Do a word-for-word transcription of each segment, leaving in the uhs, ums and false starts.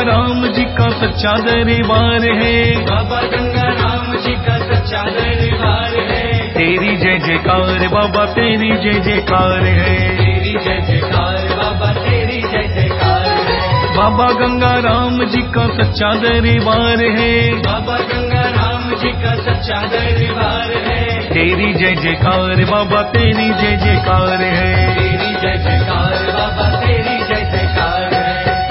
राम जी का सच्चा दरबार है, बाबा गंगा राम जी का सच्चा दरबार है। तेरी जय जयकार बाबा तेरी जय जयकार है, तेरी जय जयकार बाबा तेरी जय जयकार है। बाबा गंगा राम जी का सच्चा दरबार है, बाबा गंगा राम जी का सच्चा दरबार है। तेरी जय जयकार बाबा तेरी जय जयकार है, तेरी जय जयकार बाबा तेरी जय जयकार है।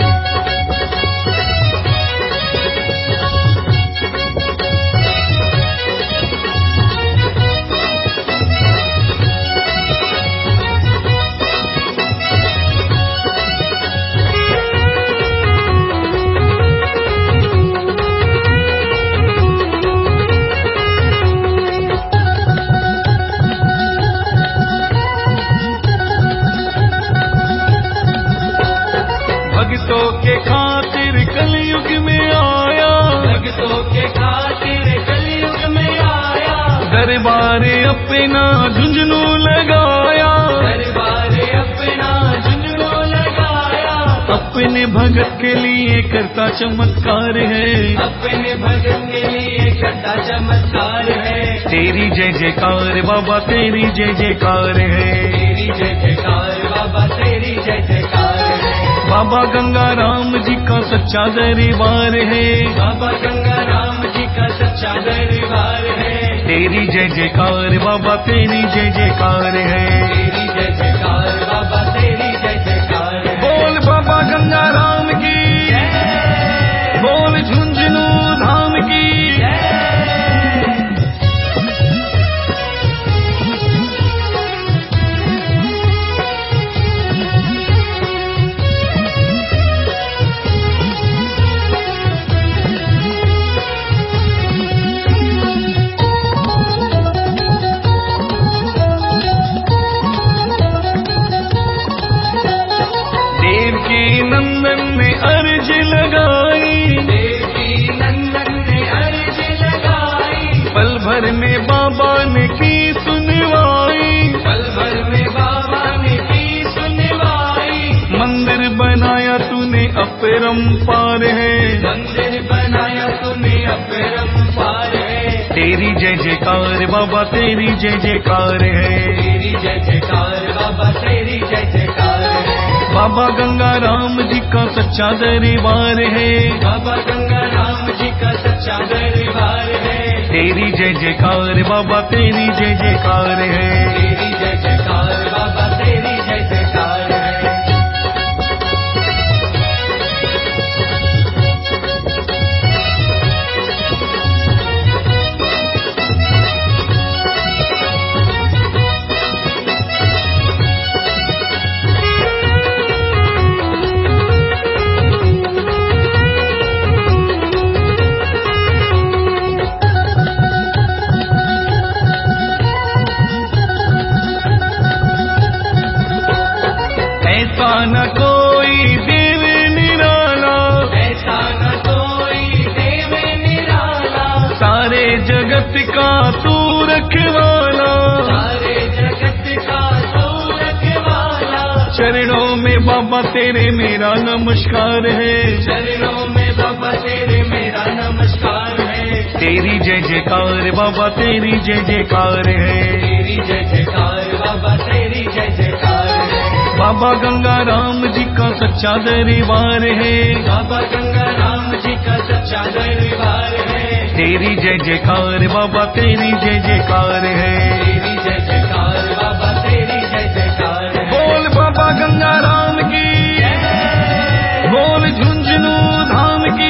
भक्तों के खातिर कलयुग में आया, भक्तों के खातिर कलयुग में आया। दरबार अपना झुंझुनू लगाया, दरबार अपना झुंझुनू लगाया। अपने भगत के लिए करता चमत्कार है, अपने भगत के लिए करता चमत्कार है। तेरी जय जयकार बाबा तेरी जय जयकार है, तेरी जय जयकार बाबा तेरी जय जयकार है। बाबा गंगा राम जी का सच्चा दरबार है, बाबा गंगा राम जी का सच्चा दरबार है। तेरी जय जयकार बाबा तेरी जय जयकार है, तेरी जय जयकार बाबा तेरी जय जयकार है। बोल बाबा गंगा राम की, बोल झुंझुनू धाम की। देवकी नंदन ने अर्ज लगाई, देवकी नंदन ने अर्ज लगाई। पल भर में बाबा ने की सुनवाई, पल भर में बाबा ने की सुनवाई। मंदिर बनाया तूने अपरंपार है, मंदिर बनाया तूने अपरंपार है। तेरी जय जयकार बाबा तेरी जय जयकार है, तेरी जय जयकार बाबा तेरी जय जयकार है। बाबा गंगा राम जी का सच्चा दरबार है, बाबा गंगा राम जी का सच्चा दरबार है। तेरी जय जयकार बाबा तेरी जय जयकार है, तेरी जय जयकार बाबा तेरी जय जयकार है। ऐसा न कोई देव निराला, ऐसा न कोई देव निराला। सारे जगत का तू रखवाला, सारे जगत का तू रखवाला। चरणों में बाबा तेरे मेरा नमस्कार है, चरणों में बाबा तेरे मेरा नमस्कार है। तेरी जय जयकार बाबा तेरी जय जयकार है, तेरी जय जयकार बाबा तेरी जय जयकार है। बाबा गंगा राम जी का सच्चा दरबार है, बाबा गंगा राम जी का सच्चा दरबार है। तेरी जय जयकार बाबा तेरी जय जयकार है, तेरी जय जयकार बाबा तेरी जय जयकार है। बोल बाबा गंगा राम की, बोल झुंझुनू धाम की।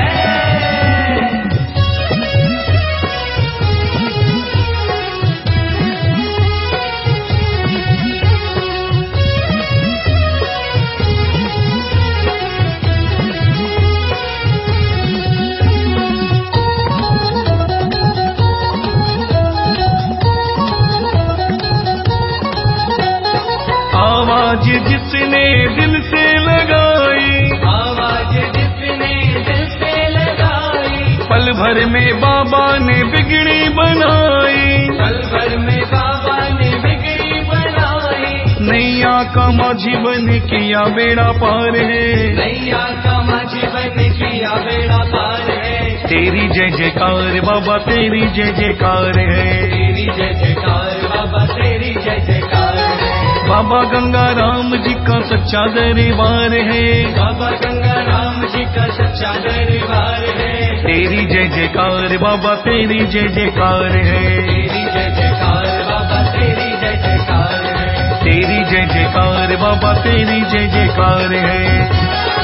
आवाज जिसने दिल से लगाई, आवाज जिसने दिल से लगाई। पल भर में बाबा ने बिगड़ी बनाई, पल भर में बाबा ने बिगड़ी बनाई। नैया का माझी बन किया बेड़ा पार है, नैया का माझी बन मेरा बेड़ा पार है। तेरी जय जयकार बाबा तेरी जय जयकार है। तेरी जय जयकार बाबा तेरी जय जयकार है। बाबा गंगा राम जी का सच्चा दरबार है। बाबा गंगा राम जी का सच्चा दरबार है। तेरी जय जयकार बाबा तेरी जय जयकार है। तेरी जय जयकार बाबा तेरी जय जयकार है। तेरी जय जयकार बाबा तेरी जय जयकार है।